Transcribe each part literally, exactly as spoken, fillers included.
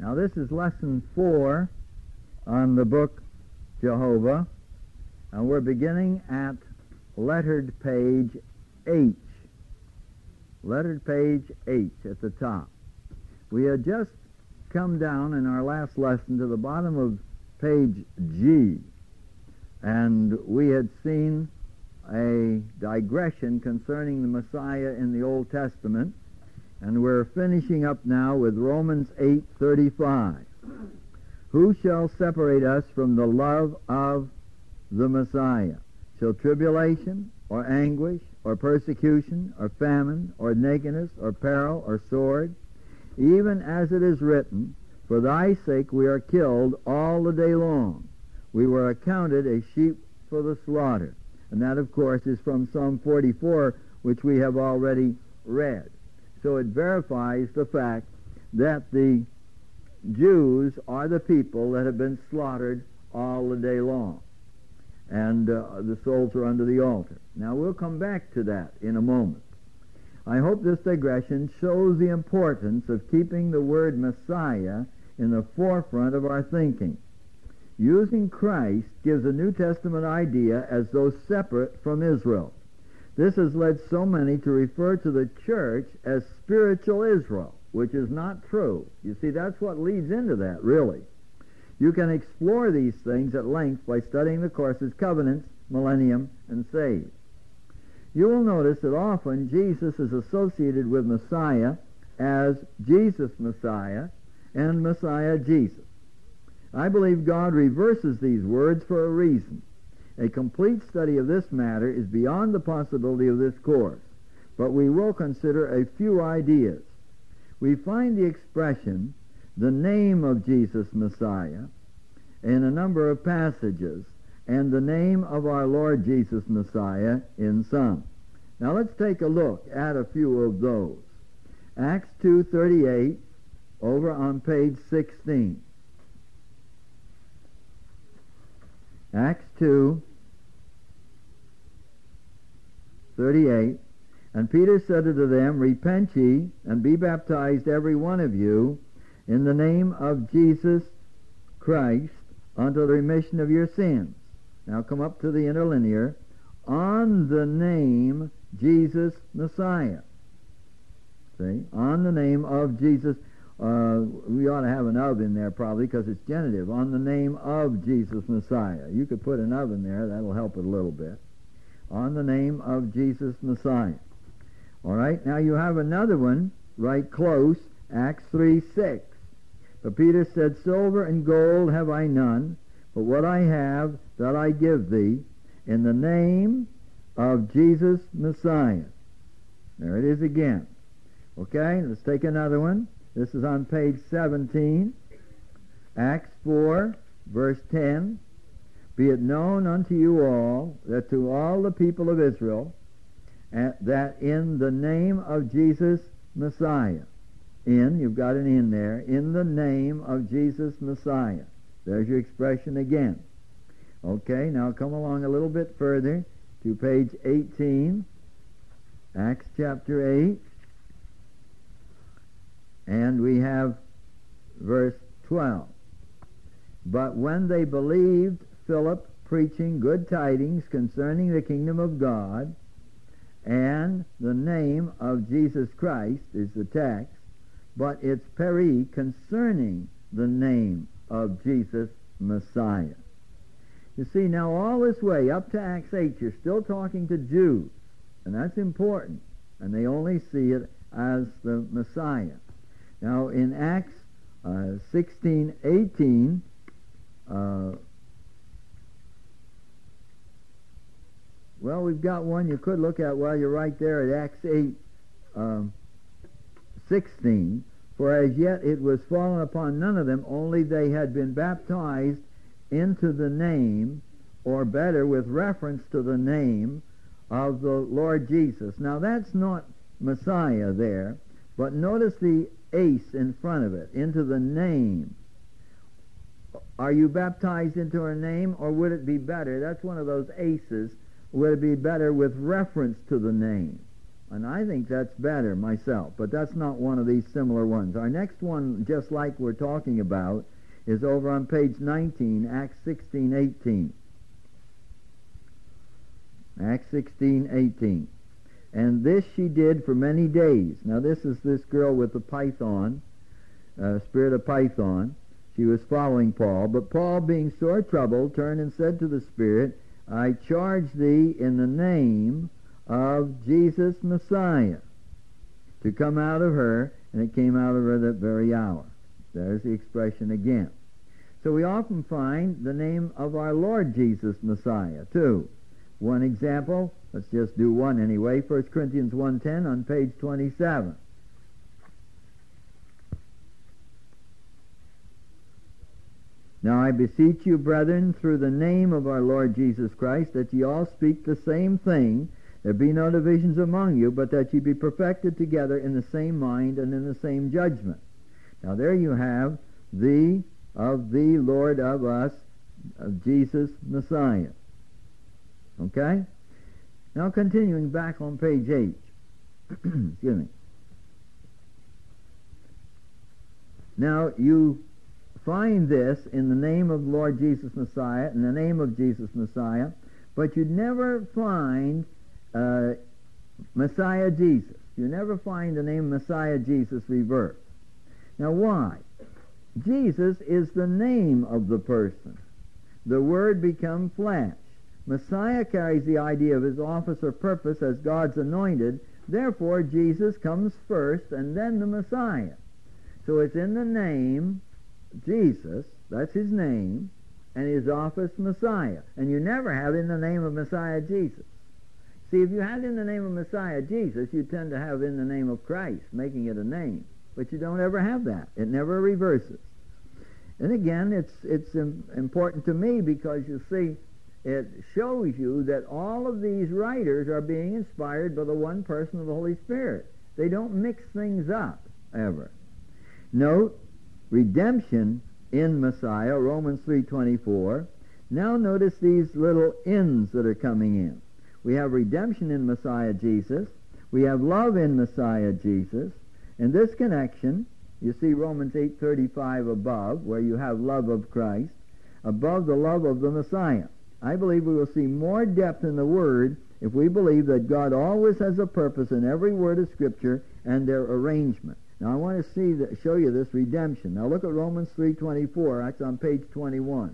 Now this is lesson four on the book Jehovah, and we're beginning at lettered page H. Lettered page H at the top. We had just come down in our last lesson to the bottom of page G, and we had seen a digression concerning the Messiah in the Old Testament, and we're finishing up now with Romans eight thirty-five. Who shall separate us from the love of the Messiah? Shall tribulation, or anguish, or persecution, or famine, or nakedness, or peril, or sword? Even as it is written, for thy sake we are killed all the day long. We were accounted as sheep for the slaughter. And that, of course, is from Psalm forty-four, which we have already read. So it verifies the fact that the Jews are the people that have been slaughtered all the day long. And uh, the souls are under the altar. Now, we'll come back to that in a moment. I hope this digression shows the importance of keeping the word Messiah in the forefront of our thinking. Using Christ gives a New Testament idea as though separate from Israel. This has led so many to refer to the church as spiritual Israel, which is not true. You see, that's what leads into that, really. You can explore these things at length by studying the courses Covenants, Millennium, and Saved. You will notice that often Jesus is associated with Messiah as Jesus Messiah and Messiah Jesus. I believe God reverses these words for a reason. A complete study of this matter is beyond the possibility of this course, but we will consider a few ideas. We find the expression, the name of Jesus Messiah, in a number of passages, and the name of our Lord Jesus Messiah in some. Now let's take a look at a few of those. Acts two thirty-eight, over on page sixteen. Acts two thirty-eight, and Peter said unto them, Repent ye, and be baptized every one of you, in the name of Jesus Christ, unto the remission of your sins. Now come up to the interlinear. On the name Jesus Messiah. See? On the name of Jesus. Uh, we ought to have an of in there probably because it's genitive. On the name of Jesus Messiah. You could put an of in there. That'll help it a little bit. On the name of Jesus Messiah. All right. Now you have another one right close. Acts three six. But Peter said, Silver and gold have I none, but what I have that I give thee, in the name of Jesus Messiah. There it is again. Okay, let's take another one. This is on page seventeen. Acts four, verse ten. Be it known unto you all, that to all the people of Israel, that in the name of Jesus Messiah, in, you've got an in there, in the name of Jesus Messiah. There's your expression again. Okay, now come along a little bit further to page eighteen, Acts chapter eight, and we have verse twelve. But when they believed Philip preaching good tidings concerning the kingdom of God, and the name of Jesus Christ is the text, but it's peri, concerning the name of Jesus Messiah. You see, now all this way up to Acts eight, you're still talking to Jews, and that's important, and they only see it as the Messiah. Now in Acts uh, sixteen eighteen, uh, well, we've got one you could look at while you're right there at Acts eight um, sixteen. For as yet it was fallen upon none of them, only they had been baptized into the name, or better, with reference to the name of the Lord Jesus. Now that's not Messiah there, but notice the ace in front of it, into the name. Are you baptized into her name, or would it be better? That's one of those aces. Would it be better with reference to the name? And I think that's better myself, but that's not one of these similar ones. Our next one, just like we're talking about, is over on page nineteen, Acts sixteen eighteen. Acts sixteen eighteen. And this she did for many days. Now this is this girl with the python, uh, spirit of python. She was following Paul, but Paul, being sore troubled, turned and said to the spirit, I charge thee in the name of Jesus Messiah to come out of her, and it came out of her that very hour. There's the expression again. So we often find the name of our Lord Jesus Messiah too. One example, let's just do one anyway, First Corinthians one ten on page twenty-seven. Now I beseech you, brethren, through the name of our Lord Jesus Christ, that ye all speak the same thing, there be no divisions among you, but that ye be perfected together in the same mind and in the same judgment. Now there you have the of the Lord of us, of Jesus Messiah. Okay? Now continuing back on page eight. Excuse me. Now you find this in the name of Lord Jesus Messiah, in the name of Jesus Messiah, but you'd never find uh, Messiah Jesus. You never find the name Messiah Jesus reversed. Now why? Jesus is the name of the person. The Word become flesh. Messiah carries the idea of his office or purpose as God's anointed. Therefore, Jesus comes first and then the Messiah. So it's in the name Jesus, that's his name, and his office Messiah. And you never have in the name of Messiah Jesus. See, if you had in the name of Messiah Jesus, you tend to have in the name of Christ, making it a name. But you don't ever have that. It never reverses. And again, it's it's important to me because, you see, it shows you that all of these writers are being inspired by the one person of the Holy Spirit. They don't mix things up, ever. Note, redemption in Messiah, Romans three twenty-four. Now notice these little ins that are coming in. We have redemption in Messiah Jesus. We have love in Messiah Jesus. In this connection, you see Romans eight thirty-five above, where you have love of Christ, above the love of the Messiah. I believe we will see more depth in the Word if we believe that God always has a purpose in every word of Scripture and their arrangement. Now I want to see that, show you this redemption. Now look at Romans three twenty-four. That's on page twenty-one.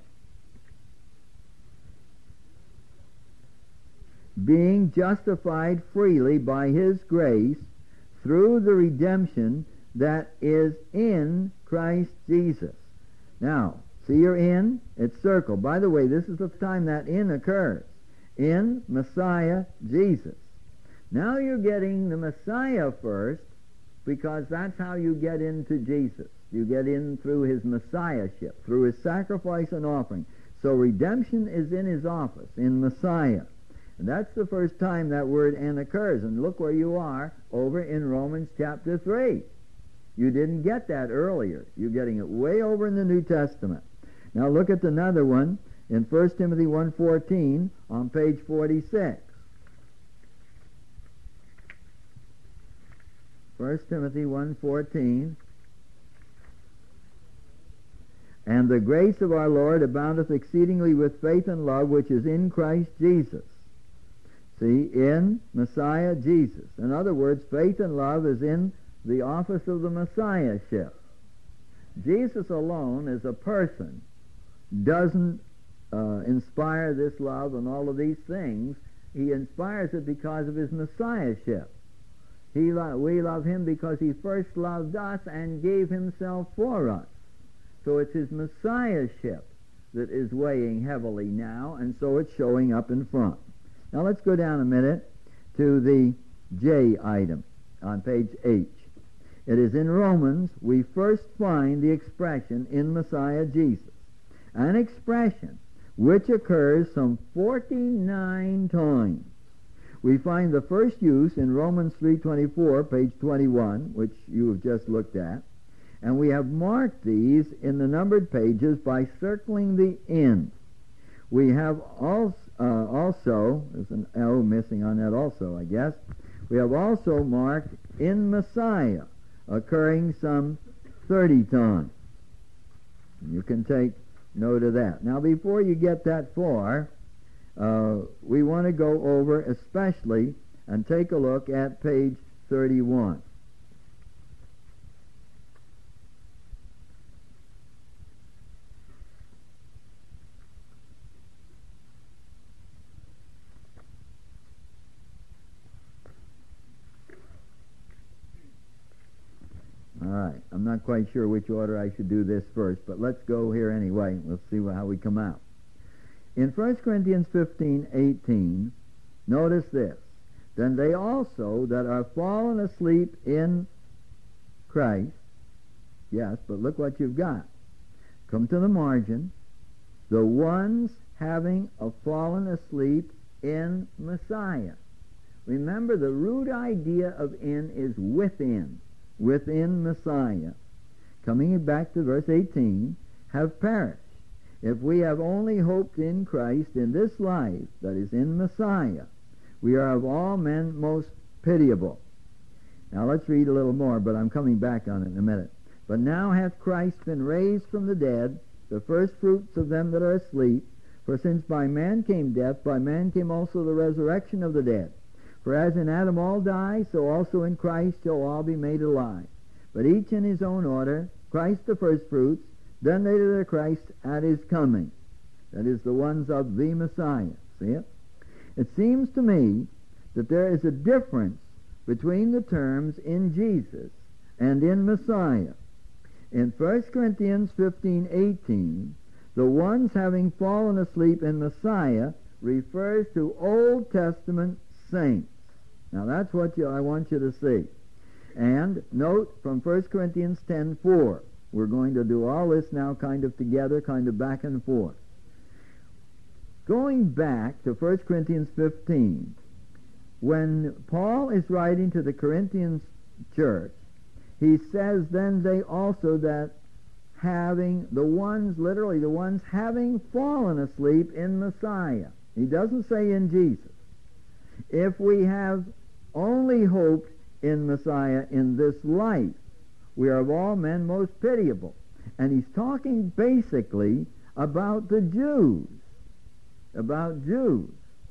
Being justified freely by his grace through the redemption that is in Christ Jesus. Now, see your in? It's circled. By the way, this is the time that in occurs. In Messiah Jesus. Now you're getting the Messiah first, because that's how you get into Jesus. You get in through his Messiahship, through his sacrifice and offering. So redemption is in his office, in Messiah. And that's the first time that word "in" occurs. And look where you are, over in Romans chapter three. You didn't get that earlier. You're getting it way over in the New Testament. Now look at another one in First Timothy one fourteen on page forty-six. First Timothy one fourteen. And the grace of our Lord aboundeth exceedingly with faith and love, which is in Christ Jesus. See, in Messiah Jesus. In other words, faith and love is in the office of the Messiahship. Jesus alone as a person doesn't uh, inspire this love and all of these things. He inspires it because of his Messiahship. He lo- we love him because he first loved us and gave himself for us. So it's his Messiahship that is weighing heavily now, and so it's showing up in front. Now let's go down a minute to the J item on page H. It is in Romans we first find the expression "in Messiah Jesus," an expression which occurs some forty-nine times. We find the first use in Romans three twenty-four, page twenty-one, which you have just looked at, and we have marked these in the numbered pages by circling the "in." We have also, uh, also, there's an L missing on that also, I guess. We have also marked in Messiah, occurring some thirty times. You can take note of that. Now, before you get that far, uh, we want to go over especially and take a look at page thirty-one. All right, I'm not quite sure which order I should do this first, but let's go here anyway. We'll see how we come out. In First Corinthians fifteen eighteen, notice this. Then they also that are fallen asleep in Christ, yes, but look what you've got. Come to the margin. The ones having a fallen asleep in Messiah. Remember, the root idea of in is within. Within Messiah. Coming back to verse eighteen, have perished. If we have only hoped in Christ in this life, that is in Messiah, we are of all men most pitiable. Now let's read a little more, but I'm coming back on it in a minute. But now hath Christ been raised from the dead, the first fruits of them that are asleep. For since by man came death, by man came also the resurrection of the dead. For as in Adam all die, so also in Christ shall all be made alive. But each in his own order, Christ the firstfruits, then they that are Christ at his coming. That is, the ones of the Messiah. See it? It seems to me that there is a difference between the terms in Jesus and in Messiah. In First Corinthians fifteen eighteen, the ones having fallen asleep in Messiah refers to Old Testament saints. Now that's what you, I want you to see. And note from First Corinthians ten four. We're going to do all this now kind of together, kind of back and forth. Going back to First Corinthians fifteen, when Paul is writing to the Corinthians church, he says, then they also that having, the ones, literally the ones having fallen asleep in Messiah. He doesn't say in Jesus. If we have only hoped in Messiah in this life, we are of all men most pitiable. And he's talking basically about the Jews. About Jews.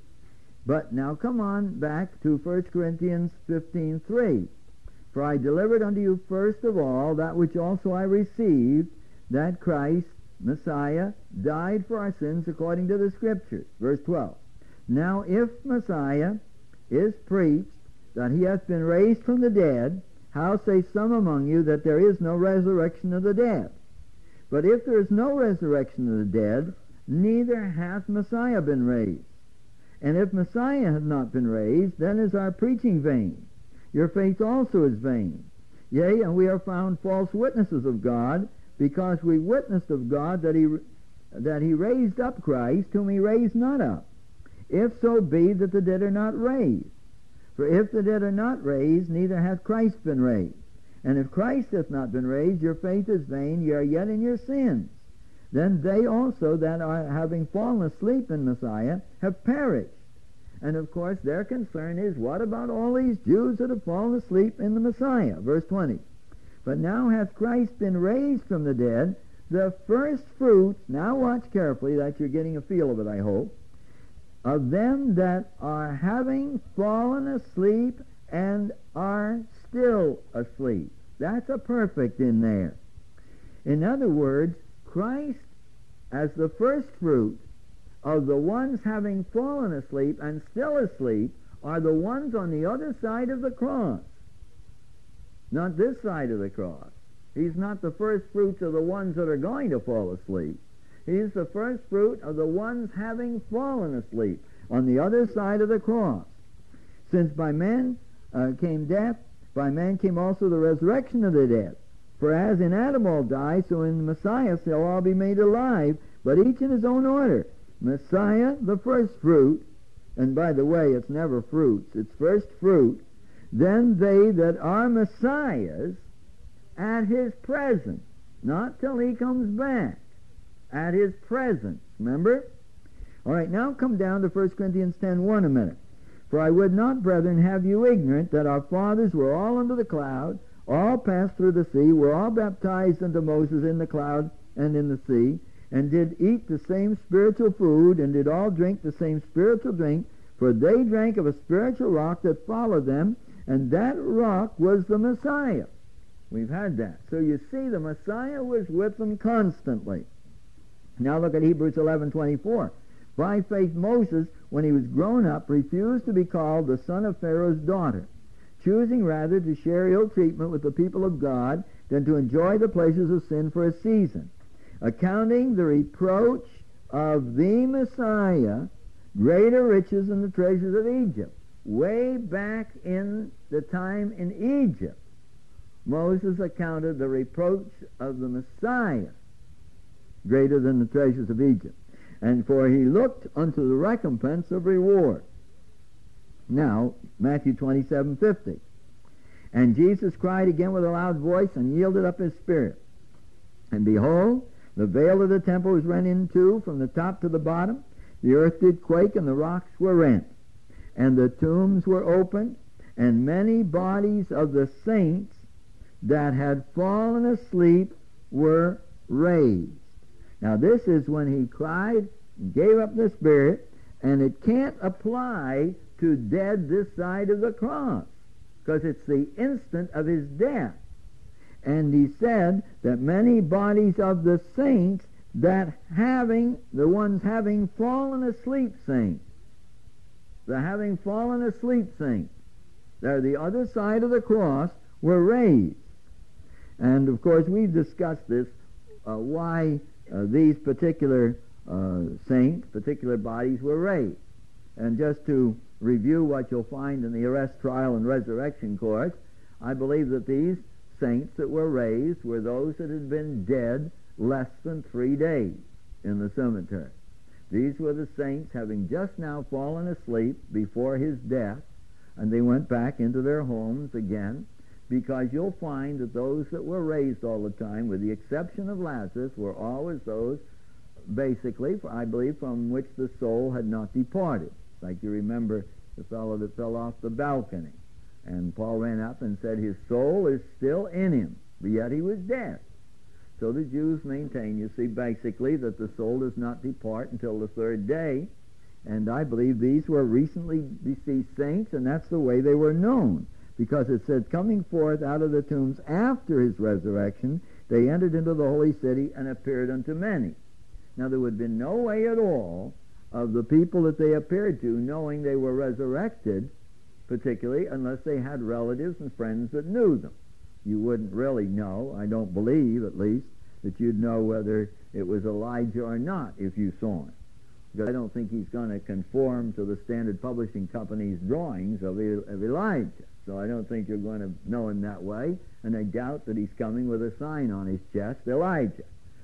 But now come on back to First Corinthians fifteen three. For I delivered unto you first of all that which also I received, that Christ, Messiah, died for our sins according to the Scriptures. Verse twelve. Now if Messiah is preached that he hath been raised from the dead, how say some among you that there is no resurrection of the dead? But if there is no resurrection of the dead, neither hath Messiah been raised. And if Messiah hath not been raised, then is our preaching vain. Your faith also is vain. Yea, and we are found false witnesses of God, because we witnessed of God that he that he raised up Christ, whom he raised not up. If so be that the dead are not raised. For if the dead are not raised, neither hath Christ been raised. And if Christ hath not been raised, your faith is vain, ye are yet in your sins. Then they also that are having fallen asleep in Messiah have perished. And of course their concern is, what about all these Jews that have fallen asleep in the Messiah? Verse twenty. But now hath Christ been raised from the dead, the first fruits, now watch carefully, that you're getting a feel of it, I hope, of them that are having fallen asleep and are still asleep. That's a perfect in there. In other words, Christ as the first fruit of the ones having fallen asleep and still asleep are the ones on the other side of the cross. Not this side of the cross. He's not the first fruits of the ones that are going to fall asleep. He's the first fruit of the ones having fallen asleep on the other side of the cross. Since by man uh, came death, by man came also the resurrection of the dead. For as in Adam all die, so in Messiah shall all be made alive, but each in his own order. Messiah, the first fruit, and by the way, it's never fruits, it's first fruit. Then they that are Messiahs at his presence, not till he comes back, at his presence. Remember? All right, now come down to First Corinthians ten one a minute. For For I would not, brethren, have you ignorant that our fathers were all under the cloud, all passed through the sea, were all baptized unto Moses in the cloud and in the sea, and did eat the same spiritual food, and did all drink the same spiritual drink, for they drank of a spiritual rock that followed them, and that rock was the Messiah. We've had that. So you see, the Messiah was with them constantly. Now look at Hebrews eleven twenty-four. By faith Moses, when he was grown up, refused to be called the son of Pharaoh's daughter, choosing rather to share ill treatment with the people of God than to enjoy the pleasures of sin for a season, accounting the reproach of the Messiah greater riches than the treasures of Egypt. Way back in the time in Egypt, Moses accounted the reproach of the Messiah greater than the treasures of Egypt. And for he looked unto the recompense of reward. Now, Matthew twenty-seven fifty. And Jesus cried again with a loud voice, and yielded up his spirit. And behold, the veil of the temple was rent in two from the top to the bottom. The earth did quake, and the rocks were rent. And the tombs were opened, and many bodies of the saints that had fallen asleep were raised. Now this is when he cried, gave up the spirit, and it can't apply to dead this side of the cross, because it's the instant of his death. And he said that many bodies of the saints that having, the ones having fallen asleep saints, the having fallen asleep saints, they're the other side of the cross, were raised. And of course we've discussed this, uh, why uh, these particular uh, saints, particular bodies were raised. And just to review what you'll find in the arrest, trial, and resurrection course, I believe that these saints that were raised were those that had been dead less than three days in the cemetery. These were the saints having just now fallen asleep before his death, and they went back into their homes again, because you'll find that those that were raised all the time, with the exception of Lazarus, were always those, basically, I believe, from which the soul had not departed. Like you remember the fellow that fell off the balcony, and Paul ran up and said his soul is still in him, but yet he was dead. So the Jews maintain, you see, basically, that the soul does not depart until the third day, and I believe these were recently deceased saints, and that's the way they were known, because it said, coming forth out of the tombs after his resurrection, they entered into the holy city and appeared unto many. Now there would have been no way at all of the people that they appeared to knowing they were resurrected, particularly unless they had relatives and friends that knew them. You wouldn't really know, I don't believe at least, that you'd know whether it was Elijah or not if you saw him. Because I don't think he's going to conform to the Standard Publishing Company's drawings of, of Elijah. So I don't think you're going to know him that way, and I doubt that he's coming with a sign on his chest, Elijah.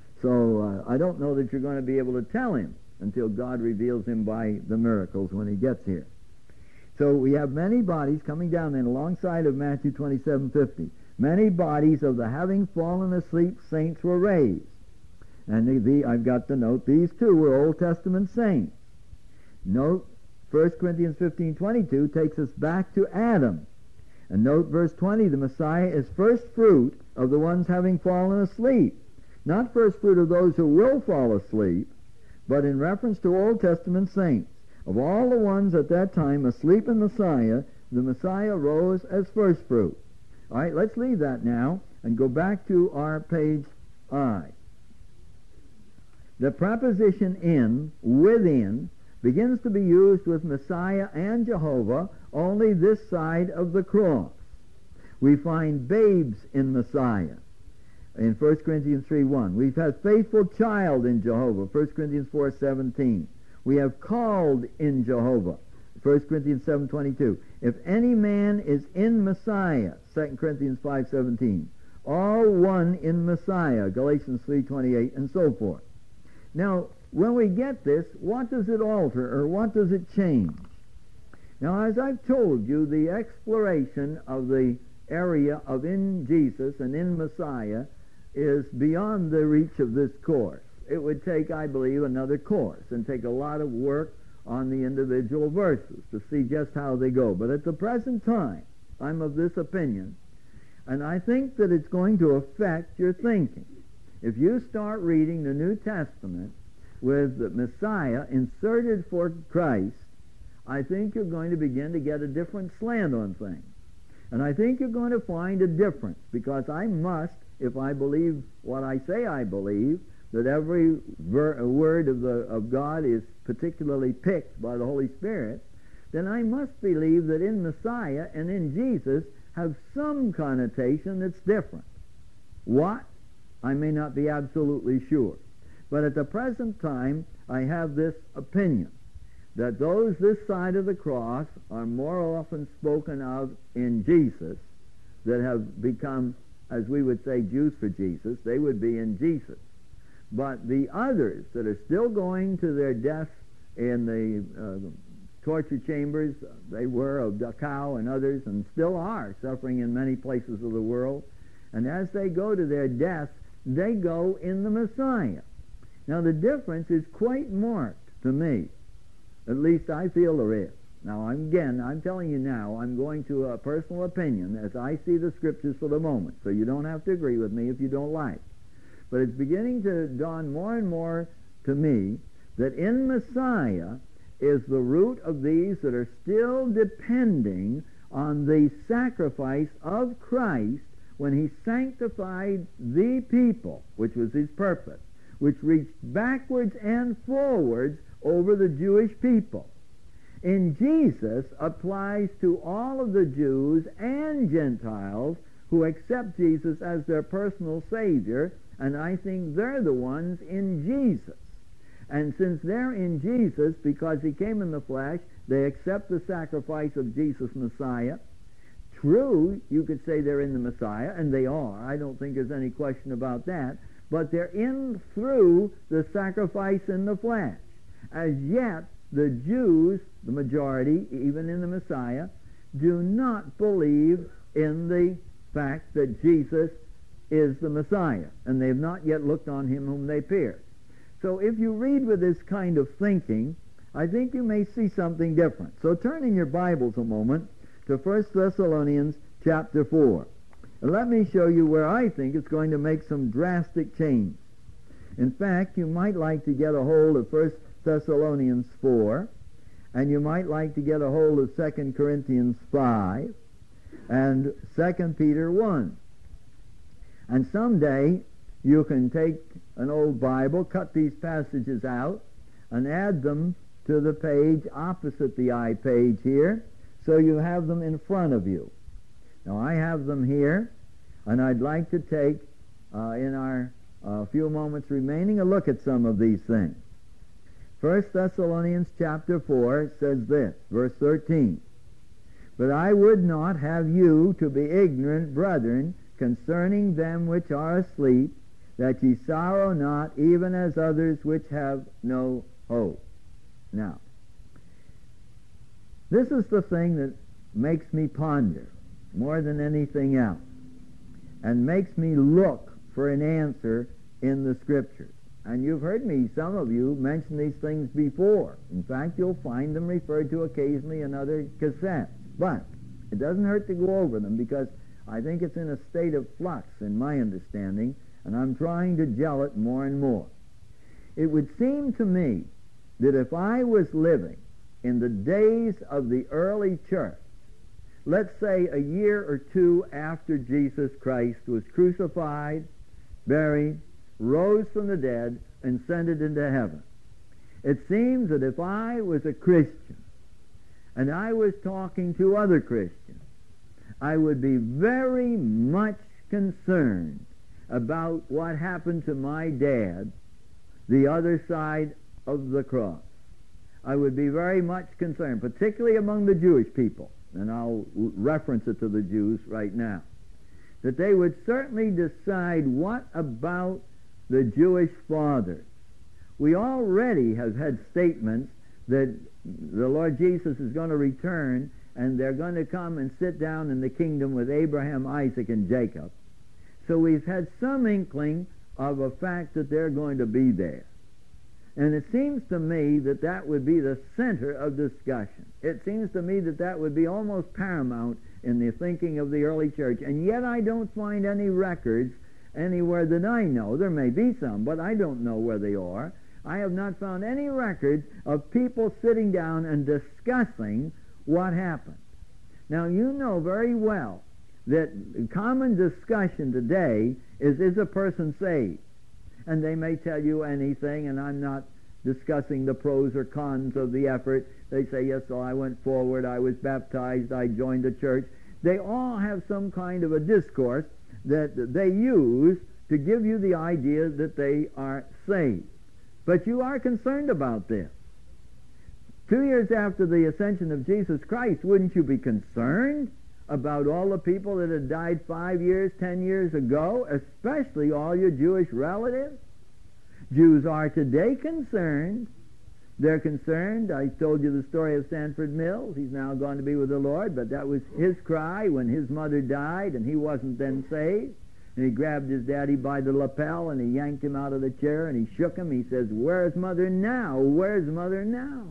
So uh, I don't know that you're going to be able to tell him until God reveals him by the miracles when he gets here. So we have many bodies coming down then alongside of Matthew twenty-seven fifty. Many bodies of the having fallen asleep saints were raised. And the, the, I've got to note, these two were Old Testament saints. Note, First Corinthians fifteen twenty-two takes us back to Adam. And note verse twenty, the Messiah is first fruit of the ones having fallen asleep. Not first fruit of those who will fall asleep, but in reference to Old Testament saints. Of all the ones at that time asleep in Messiah, the Messiah rose as first fruit. All right, let's leave that now and go back to our page I. The preposition in, within, begins to be used with Messiah and Jehovah only this side of the cross. We find babes in Messiah in First Corinthians three one. We've had faithful child in Jehovah, First Corinthians four seventeen. We have called in Jehovah, First Corinthians seven twenty-two. If any man is in Messiah, Second Corinthians five seventeen. All one in Messiah, Galatians three twenty-eight, and so forth. Now, when we get this, what does it alter, or what does it change? Now, as I've told you, the exploration of the area of in Jesus and in Messiah is beyond the reach of this course. It would take, I believe, another course and take a lot of work on the individual verses to see just how they go. But at the present time, I'm of this opinion, and I think that it's going to affect your thinking. If you start reading the New Testament with the Messiah inserted for Christ, I think you're going to begin to get a different slant on things. And I think you're going to find a difference, because I must, if I believe what I say I believe, that every ver- word of, the, of God is particularly picked by the Holy Spirit, then I must believe that in Messiah and in Jesus have some connotation that's different. What? I may not be absolutely sure. But at the present time, I have this opinion, that those this side of the cross are more often spoken of in Jesus, that have become, as we would say, Jews for Jesus. They would be in Jesus. But the others that are still going to their death in the uh, torture chambers, they were of Dachau and others, and still are suffering in many places of the world. And as they go to their death, they go in the Messiah. Now the difference is quite marked to me. At least I feel there is. Now I'm, again, I'm telling you now, I'm going to a personal opinion as I see the Scriptures for the moment. So you don't have to agree with me if you don't like. But it's beginning to dawn more and more to me that in Messiah is the root of these that are still depending on the sacrifice of Christ when he sanctified the people, which was his purpose, which reached backwards and forwards over the Jewish people. In Jesus applies to all of the Jews and Gentiles who accept Jesus as their personal Savior, and I think they're the ones in Jesus. And since they're in Jesus because he came in the flesh, they accept the sacrifice of Jesus Messiah. True, you could say they're in the Messiah, and they are. I don't think there's any question about that. But they're in through the sacrifice in the flesh. As yet, the Jews, the majority, even in the Messiah, do not believe in the fact that Jesus is the Messiah, and they've not yet looked on him whom they pierced. So if you read with this kind of thinking, I think you may see something different. So turn in your Bibles a moment to First Thessalonians chapter four. And let me show you where I think it's going to make some drastic change. In fact, you might like to get a hold of First Thessalonians four, and you might like to get a hold of Second Corinthians five, and Second Peter one. And someday you can take an old Bible, cut these passages out, and add them to the page opposite the I page here, so you have them in front of you. Now I have them here, and I'd like to take, uh, in our uh, few moments remaining, a look at some of these things. First Thessalonians chapter four says this, verse thirteen, "But I would not have you to be ignorant, brethren, concerning them which are asleep, that ye sorrow not, even as others which have no hope." Now, this is the thing that makes me ponder more than anything else, and makes me look for an answer in the Scriptures. And you've heard me, some of you, mention these things before. In fact, you'll find them referred to occasionally in other cassettes. But it doesn't hurt to go over them, because I think it's in a state of flux in my understanding, and I'm trying to gel it more and more. It would seem to me that if I was living in the days of the early church, let's say a year or two after Jesus Christ was crucified, buried, rose from the dead, and ascended into heaven, it seems that if I was a Christian and I was talking to other Christians, I would be very much concerned about what happened to my dad the other side of the cross. I would be very much concerned, particularly among the Jewish people, and I'll reference it to the Jews right now, that they would certainly decide, what about the Jewish fathers? We already have had statements that the Lord Jesus is going to return, and they're going to come and sit down in the kingdom with Abraham, Isaac, and Jacob. So we've had some inkling of a fact that they're going to be there. And it seems to me that that would be the center of discussion. It seems to me that that would be almost paramount in the thinking of the early church. And yet I don't find any records anywhere that I know. There may be some, but I don't know where they are. I have not found any records of people sitting down and discussing what happened. Now, you know very well that common discussion today is, is a person saved? And they may tell you anything, and I'm not discussing the pros or cons of the effort. They say, yes, so I went forward, I was baptized, I joined the church. They all have some kind of a discourse that they use to give you the idea that they are saved. But you are concerned about this. Two years after the ascension of Jesus Christ, wouldn't you be concerned about all the people that had died five years, ten years ago, especially all your Jewish relatives? Jews are today concerned. They're concerned. I told you the story of Sanford Mills. He's now gone to be with the Lord, but that was his cry when his mother died, and he wasn't then saved. And he grabbed his daddy by the lapel, and he yanked him out of the chair, and he shook him. He says, "Where's Mother now? Where's Mother now?"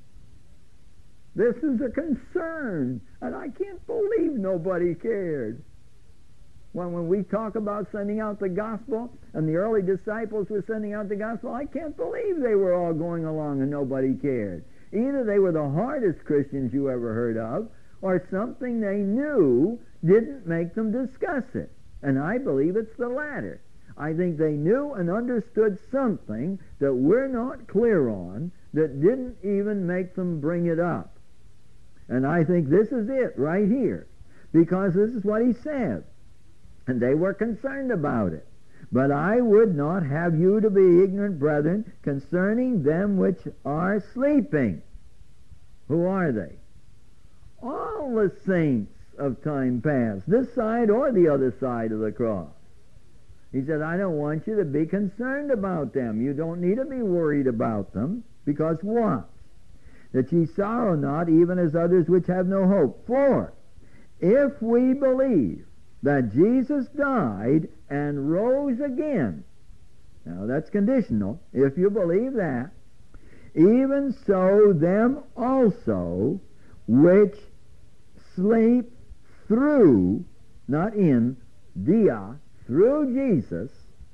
This is a concern, and I can't believe nobody cared. When, when we talk about sending out the gospel, and the early disciples were sending out the gospel, I can't believe they were all going along and nobody cared. Either they were the hardest Christians you ever heard of, or something they knew didn't make them discuss it. And I believe it's the latter. I think they knew and understood something that we're not clear on that didn't even make them bring it up. And I think this is it right here, because this is what he said. And they were concerned about it. But I would not have you to be ignorant, brethren, concerning them which are sleeping. Who are they? All the saints of time past, this side or the other side of the cross. He said, I don't want you to be concerned about them. You don't need to be worried about them, because what? That ye sorrow not, even as others which have no hope. For if we believe that Jesus died and rose again, now that's conditional, if you believe that, even so them also which sleep through, not in, dia, through Jesus,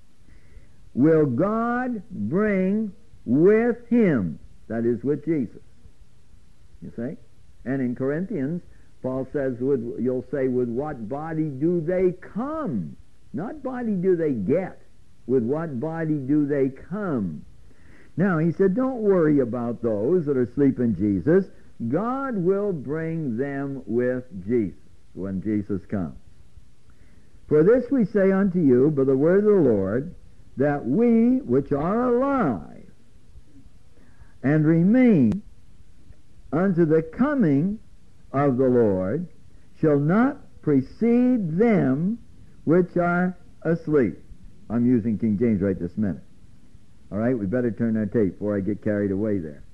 will God bring with him, that is, with Jesus. You see? And in Corinthians, Paul says, with, you'll say, with what body do they come? Not body do they get. With what body do they come? Now, he said, don't worry about those that are asleep in Jesus. God will bring them with Jesus when Jesus comes. For this we say unto you by the word of the Lord, that we which are alive and remain unto the coming of the Lord shall not precede them which are asleep. I'm using King James right this minute. All right, we better turn our tape before I get carried away there.